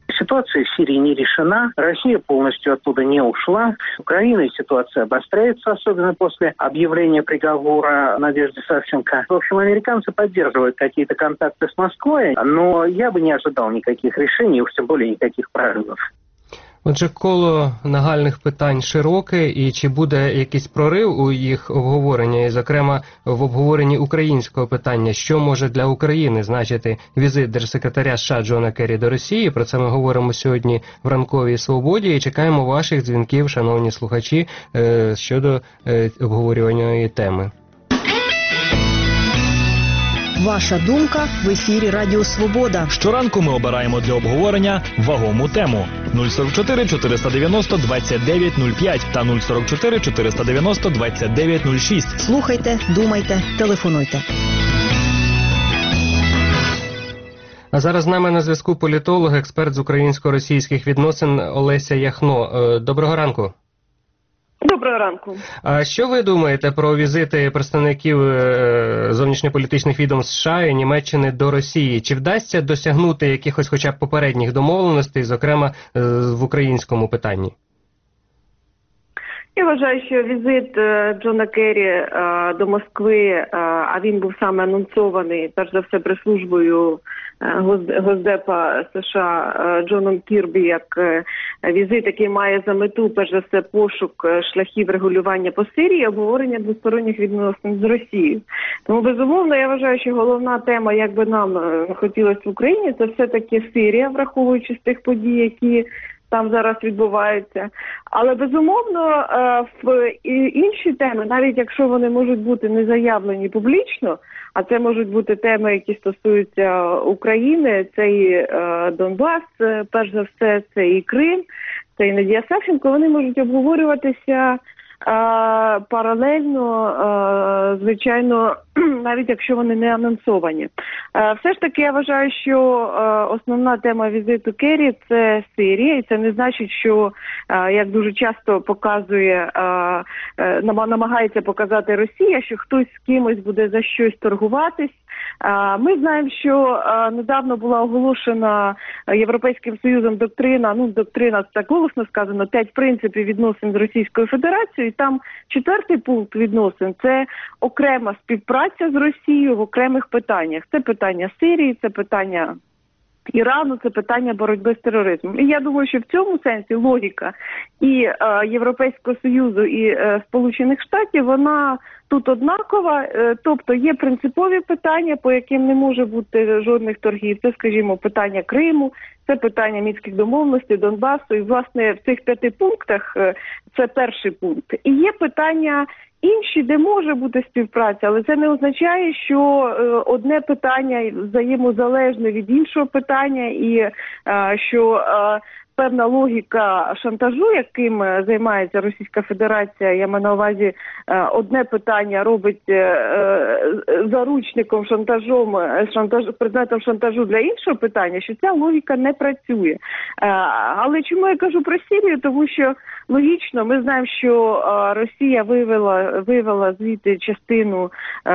Ситуация в Сирии не решена, Россия полностью оттуда не ушла. В Украине ситуация обостряется, особенно после объявления приговора Надежды Савченко. В общем, американцы поддерживают какие-то контакты с Москвой, но я бы не ожидал никаких решений, уж тем более никаких прорывов. Отже, коло нагальних питань широке, і чи буде якийсь прорив у їх обговоренні, і, зокрема, в обговоренні українського питання, що може для України значити візит держсекретаря США Джона Керрі до Росії? Про це ми говоримо сьогодні в Ранковій Свободі і чекаємо ваших дзвінків, шановні слухачі, щодо обговорюваної теми. Ваша думка в ефірі Радіо Свобода. Щоранку ми обираємо для обговорення вагому тему. нуль сорок чотири чотириста дев'яносто двадцять дев'ять нуль п'ять та нуль сорок чотири чотириста дев'яносто двадцять дев'ять нуль шість. Слухайте, думайте, телефонуйте. А зараз з нами на зв'язку політолог, експерт з українсько-російських відносин Олеся Яхно. Доброго ранку. Доброго ранку. А що ви думаєте про візити представників зовнішньополітичних відомств США і Німеччини до Росії? Чи вдасться досягнути якихось хоча б попередніх домовленостей, зокрема в українському питанні? Я вважаю, що візит Джона Керрі до Москви, а він був саме анонсований, перш за все, прес-службою Госдепа США Джоном Кірбі, як візит, який має за мету, перш за все, пошук шляхів регулювання по Сирії і обговорення двосторонніх відносин з Росією. Тому, безумовно, я вважаю, що головна тема, як би нам хотілося в Україні, це все-таки Сирія, враховуючи з тих подій, які там зараз відбуваються. Але, безумовно, в інші теми, навіть якщо вони можуть бути не заявлені публічно, а це можуть бути теми, які стосуються України, це і Донбас, перш за все, це і Крим, це і Надія Савченко, вони можуть обговорюватися паралельно, звичайно, навіть якщо вони не анонсовані. Все ж таки, я вважаю, що основна тема візиту Керрі – це Сирія, і це не значить, що, як дуже часто показує, намагається показати Росія, що хтось з кимось буде за щось торгуватись. Ми знаємо, що недавно була оголошена Європейським Союзом доктрина, ну, доктрина, так голосно сказано, п'ять принципів відносин з Російською Федерацією, і там четвертий пункт відносин – це окрема співпраця з Росією в окремих питаннях. Це питання Сирії, це питання Ірану, це питання боротьби з тероризмом. І я думаю, що в цьому сенсі логіка і е, Європейського Союзу, і е, Сполучених Штатів, вона тут однакова, е, тобто є принципові питання, по яким не може бути жодних торгів. Це, скажімо, питання Криму, це питання Мінських домовленостей, Донбасу, і, власне, в цих п'яти пунктах е, це перший пункт. І є питання інші, де може бути співпраця, але це не означає, що е, одне питання взаємозалежне від іншого питання і е, що е, певна логіка шантажу, яким займається Російська Федерація, я маю на увазі, одне питання робить заручником шантажом, шантаж, предметом шантажу для іншого питання, що ця логіка не працює. Але чому я кажу про Сирію? Тому що логічно, ми знаємо, що Росія вивела, вивела звідти частину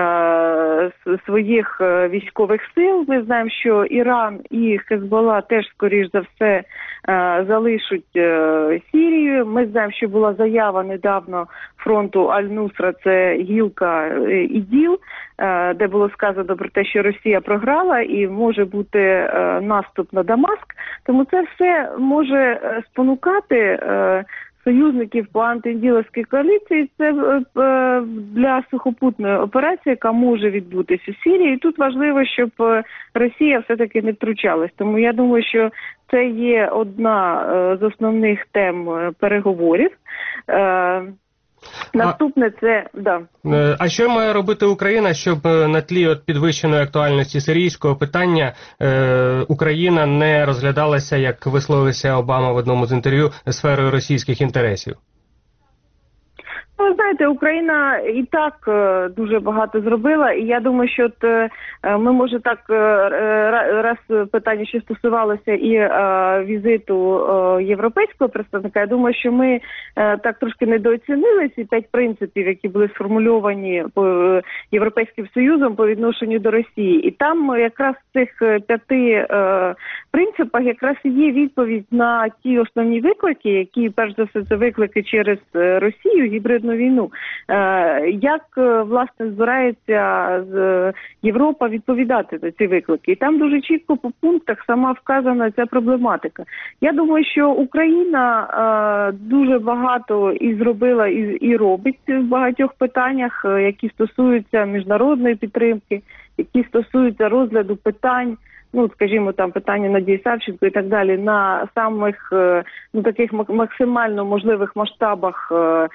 своїх військових сил. Ми знаємо, що Іран і Хезболла теж, скоріш за все, залишать Сирію. Ми знаємо, що була заява недавно фронту Аль-Нусра, це гілка ІДІЛ, де було сказано про те, що Росія програла і може бути наступ на Дамаск. Тому це все може спонукати союзників по антиінділовській коаліції. Це для сухопутної операції, яка може відбутися у Сирії. І тут важливо, щоб Росія все-таки не втручалась. Тому я думаю, що це є одна з основних тем переговорів. Наступне це, да. А що має робити Україна, щоб на тлі от підвищеної актуальності сирійського питання е, Україна не розглядалася, як висловився Обама в одному з інтерв'ю, сферою російських інтересів? Ви знаєте, Україна і так е, дуже багато зробила, і я думаю, що от, е, ми, може, так, е, раз питання, що стосувалося і е, візиту е, європейського представника, я думаю, що ми е, так трошки недооцінили ці п'ять принципів, які були сформульовані по, е, Європейським Союзом по відношенню до Росії. І там якраз в цих п'яти е, принципах якраз і є відповідь на ті основні виклики, які, перш за все, це виклики через Росію, гібридну війну. Як, власне, збирається Європа відповідати на ці виклики? І там дуже чітко по пунктах сама вказана ця проблематика. Я думаю, що Україна дуже багато і зробила, і, і робить в багатьох питаннях, які стосуються міжнародної підтримки, які стосуються розгляду питань, ну, скажімо, там питання Надії Савченко і так далі, на самих, ну, таких максимально можливих масштабах, е, е,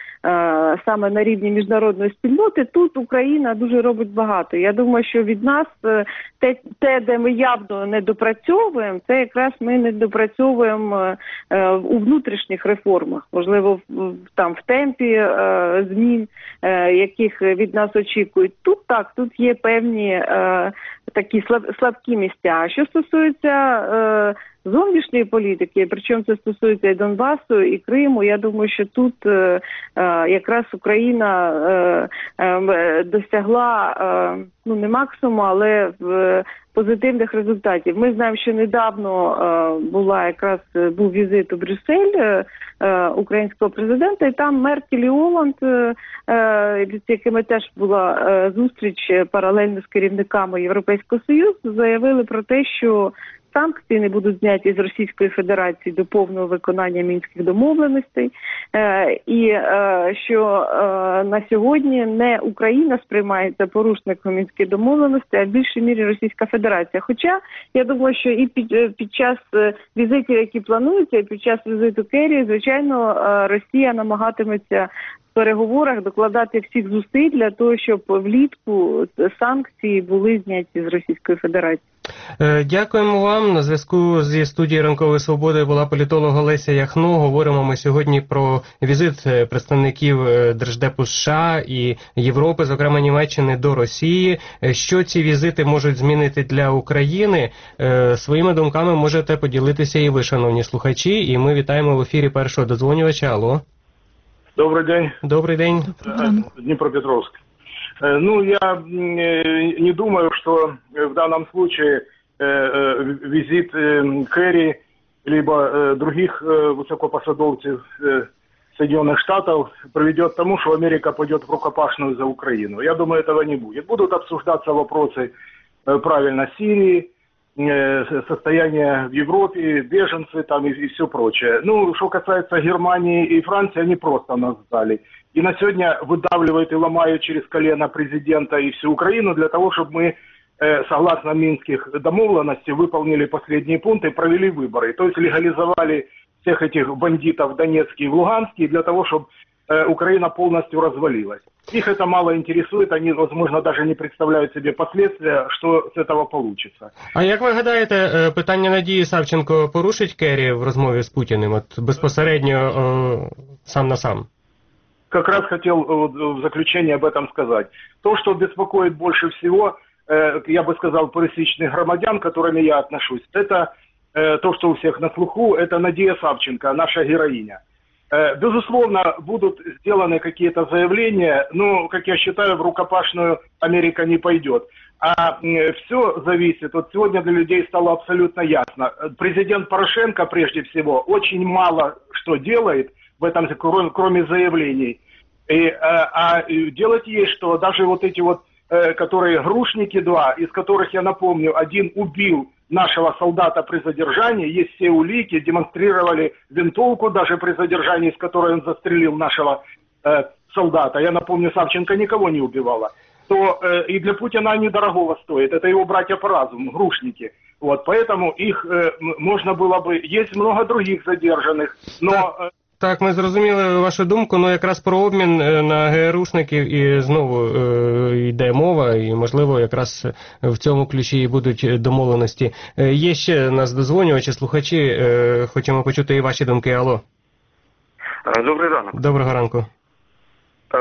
саме на рівні міжнародної спільноти, тут Україна дуже робить багато. Я думаю, що від нас те, те де ми явно не допрацьовуємо, це якраз ми не допрацьовуємо е, у внутрішніх реформах, можливо, в, там в темпі е, змін, е, яких від нас очікують. Тут так, тут є певні е, такі слаб, слабкі місця. Що стосується е, зовнішньої політики, причому це стосується і Донбасу, і Криму, я думаю, що тут е, е, якраз Україна е, е, досягла, е, ну, не максимуму, але в позитивних результатів. Ми знаємо, що недавно е, була якраз був візит у Брюссель е, е, українського президента, і там Меркель і Оланд, е, е, з якими теж була е, зустріч паралельно з керівниками Європейського Союзу, заявили про те, що санкції не будуть зняті з Російської Федерації до повного виконання мінських домовленостей, е, і е, що е, на сьогодні не Україна сприймається порушником мінських домовленостей, а в більшій мірі Російська Федерація. Хоча, я думаю, що і під, під час візитів, які плануються, і під час візиту Керрі, звичайно, е, Росія намагатиметься в переговорах докладати всіх зусиль для того, щоб влітку санкції були зняті з Російської Федерації. Дякуємо вам. На зв'язку зі студією «Ранкової свободи» була політолог Олеся Яхно. Говоримо ми сьогодні про візит представників Держдепу США і Європи, зокрема Німеччини, до Росії. Що ці візити можуть змінити для України? Своїми думками можете поділитися і ви, шановні слухачі. І ми вітаємо в ефірі першого додзвонювача. Алло. Добрый день. Добрый день. Днепропетровск. Ну, я не думаю, что в данном случае визит Керри либо других высокопосадовцев Соединенных Штатов приведет к тому, что Америка пойдет в рукопашную за Украину. Я думаю, этого не будет. Будут обсуждаться вопросы правильно Сирии, состояние в Европе, беженцы там и, и все прочее. Ну, что касается Германии и Франции, они просто нас сдали. И на сегодня выдавливают и ломают через колено президента и всю Украину для того, чтобы мы, э, согласно минских домовленностей, выполнили последние пункты и провели выборы. То есть легализовали всех этих бандитов в Донецке и в Луганске для того, чтобы э, Украина полностью развалилась. Их это мало интересует, они, возможно, даже не представляют себе последствия, что с этого получится. А як ви гадаєте, питання Надії Савченко порушить Керрі в розмові з Путіним, от безпосередньо е, сам на сам? Как раз хотел вот, в заключение об этом сказать. То, что беспокоит больше всего, э, я бы сказал, пересечных громадян, к которым я отношусь, это э, то, что у всех на слуху, это Надія Савченко, наша героиня. Безусловно, будут сделаны какие-то заявления, но, как я считаю, в рукопашную Америка не пойдет. А все зависит, вот сегодня для людей стало абсолютно ясно. Президент Порошенко, прежде всего, очень мало что делает в этом, кроме заявлений. И, а, а делать есть что, даже вот эти вот, которые грушники два, из которых, я напомню, один убил нашего солдата при задержании, есть все улики, демонстрировали винтовку даже при задержании, с которой он застрелил нашего э, солдата. Я напомню, Савченко никого не убивала. То э, и для Путина они дорогого стоят. Это его братья по разуму, грушники. Вот, поэтому их э, можно было бы... Есть много других задержанных, но... Э, Так, ми зрозуміли вашу думку, але якраз про обмін на ГРУшників і знову е, йде мова, і, можливо, якраз в цьому ключі і будуть домовленості. Е, є ще нас дозвонювачі, слухачі, е, хочемо почути і ваші думки. Алло. Добрий ранок. Доброго ранку.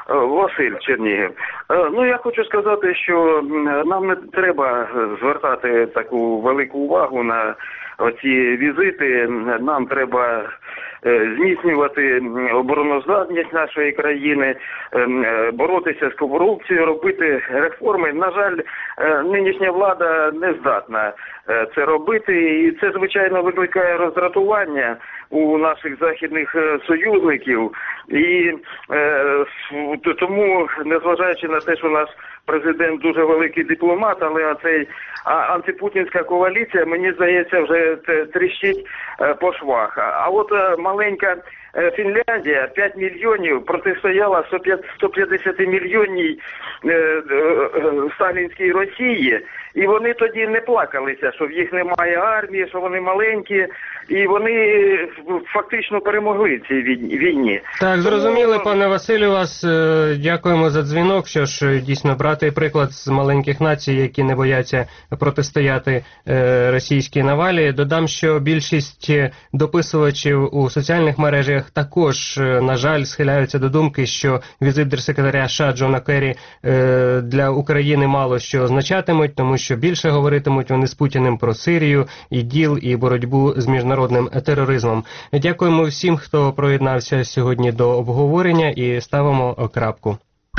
Василь, Чернігів. Ну, я хочу сказати, що нам не треба звертати таку велику увагу на оці візити. Нам треба зміцнювати обороноздатність нашої країни, боротися з корупцією, робити реформи. На жаль, нинішня влада не здатна це робити, і це, звичайно, викликає роздратування у наших західних союзників. І е, тому, незважаючи на те, що наш президент дуже великий дипломат, але цей антипутінська коаліція, мені здається, вже тріщить по швах. А от маленька Фінляндія п'ять мільйонів протистояла сто п'ятдесят мільйонній сталінській Росії, і вони тоді не плакалися, що в їх немає армії, що вони маленькі, і вони фактично перемогли в цій війні. Так, зрозуміли, пане Василю, вас дякуємо за дзвінок. Що ж, дійсно, брати приклад з маленьких націй, які не бояться протистояти російській навалі. Додам, що більшість дописувачів у соціальних мережах також, на жаль, схиляються до думки, що візит держсекретаря США Джона Керрі для України мало що означатимуть, тому що більше говоритимуть вони з Путіним про Сирію, іділ і боротьбу з міжнародним тероризмом. Дякуємо всім, хто приєднався сьогодні до обговорення, і ставимо крапку.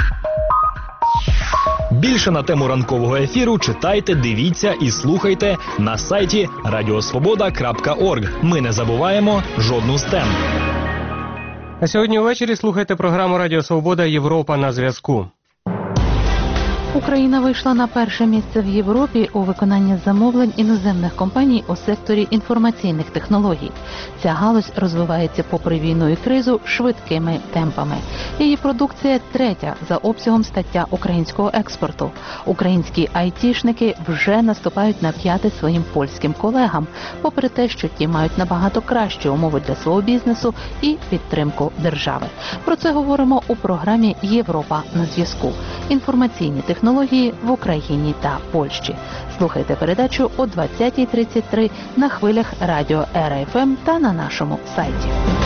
Більше на тему ранкового ефіру читайте, дивіться і слухайте на сайті радіосвобода крапка орг. Ми не забуваємо жодну з тем. А сьогодні ввечері слухайте програму Радіо Свобода «Європа на зв'язку». Україна вийшла на перше місце в Європі у виконанні замовлень іноземних компаній у секторі інформаційних технологій. Ця галузь розвивається попри війну і кризу швидкими темпами. Її продукція третя за обсягом стаття українського експорту. Українські айтішники вже наступають на п'яти своїм польським колегам, попри те, що ті мають набагато кращі умови для свого бізнесу і підтримку держави. Про це говоримо у програмі «Європа на зв'язку». Інформаційні технології технології в Україні та Польщі. Слухайте передачу о двадцятій тридцять три на хвилях радіо Ера Еф Ем та на нашому сайті.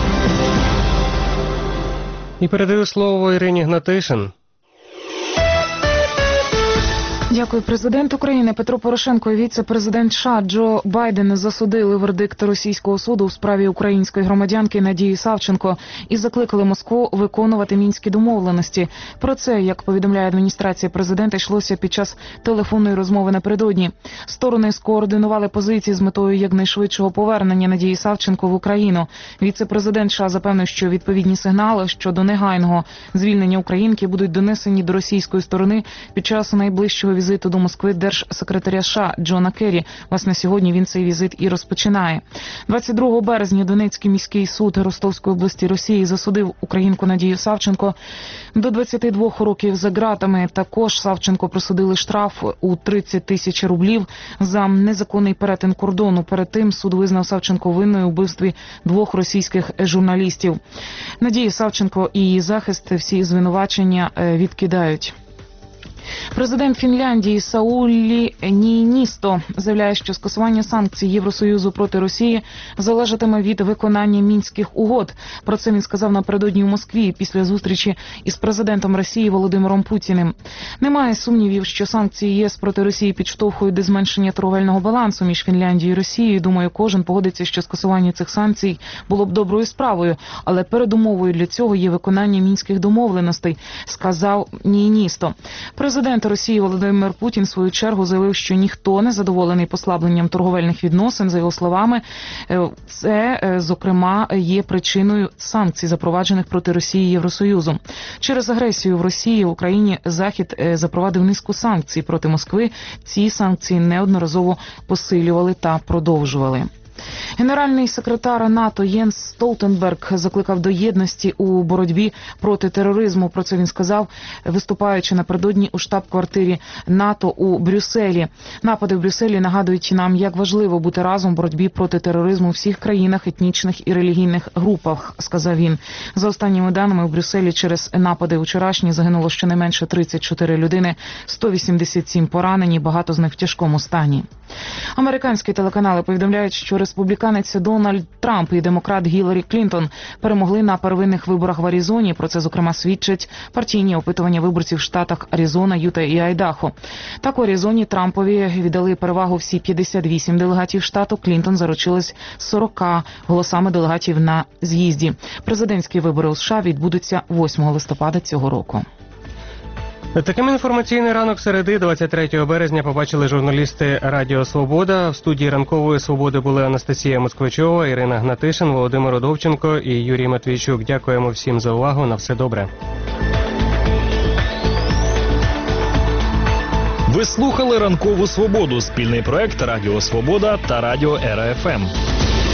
І передаю слово Ірині Гнатишин. Дякую. Президент України Петро Порошенко і віце-президент США Джо Байден засудили вердикт російського суду у справі української громадянки Надії Савченко і закликали Москву виконувати мінські домовленості. Про це, як повідомляє адміністрація президента, йшлося під час телефонної розмови напередодні. Сторони скоординували позиції з метою якнайшвидшого повернення Надії Савченко в Україну. Віце-президент США запевнив, що відповідні сигнали щодо негайного звільнення українки будуть донесені до російської сторони під час найближчого візиту до Москви держсекретаря США Джона Керрі. Власне, сьогодні він цей візит і розпочинає. двадцять другого березня Донецький міський суд Ростовської області Росії засудив українку Надію Савченко до двадцяти двох років за ґратами. Також Савченко присудили штраф у тридцять тисяч рублів за незаконний перетин кордону. Перед тим суд визнав Савченко винною у вбивстві двох російських журналістів. Надія Савченко і її захист всі звинувачення відкидають. Президент Фінляндії Саулі Нііністо заявляє, що скасування санкцій Євросоюзу проти Росії залежатиме від виконання мінських угод. Про це він сказав напередодні у Москві після зустрічі із президентом Росії Володимиром Путіним. Немає сумнівів, що санкції ЄС проти Росії підштовхують до зменшення торговельного балансу між Фінляндією і Росією. Думаю, кожен погодиться, що скасування цих санкцій було б доброю справою, але передумовою для цього є виконання мінських домовленостей, сказав Нііністо. Президент Росії Володимир Путін в свою чергу заявив, що ніхто не задоволений послабленням торговельних відносин. За його словами, це, зокрема, є причиною санкцій, запроваджених проти Росії і Євросоюзу. Через агресію в Росії в Україні Захід запровадив низку санкцій проти Москви. Ці санкції неодноразово посилювали та продовжували. Генеральний секретар НАТО Єнс Столтенберг закликав до єдності у боротьбі проти тероризму. Про це він сказав, виступаючи напередодні у штаб-квартирі НАТО у Брюсселі. Напади в Брюсселі нагадують нам, як важливо бути разом в боротьбі проти тероризму у всіх країнах, етнічних і релігійних групах, сказав він. За останніми даними, в Брюсселі через напади вчорашні загинуло щонайменше тридцять чотири людини, сто вісімдесят сім поранені, багато з них в тяжкому стані. Американські телеканали повідомляють, що республіканець Дональд Трамп і демократ Гіларі Клінтон перемогли на первинних виборах в Аризоні. Про це, зокрема, свідчать партійні опитування виборців в штатах Аризона, Юта і Айдахо. Так, у Аризоні Трампові віддали перевагу всі п'ятдесят вісім делегатів штату. Клінтон заручилась сорока голосами делегатів на з'їзді. Президентські вибори у США відбудуться восьмого листопада цього року. Таким інформаційний ранок середи, двадцять третього березня, побачили журналісти Радіо Свобода. В студії Ранкової Свободи були Анастасія Москвичова, Ірина Гнатишин, Володимир Одовченко і Юрій Матвійчук. Дякуємо всім за увагу. На все добре. Ви слухали Ранкову Свободу, спільний проект Радіо Свобода та Радіо Ера Еф Ем.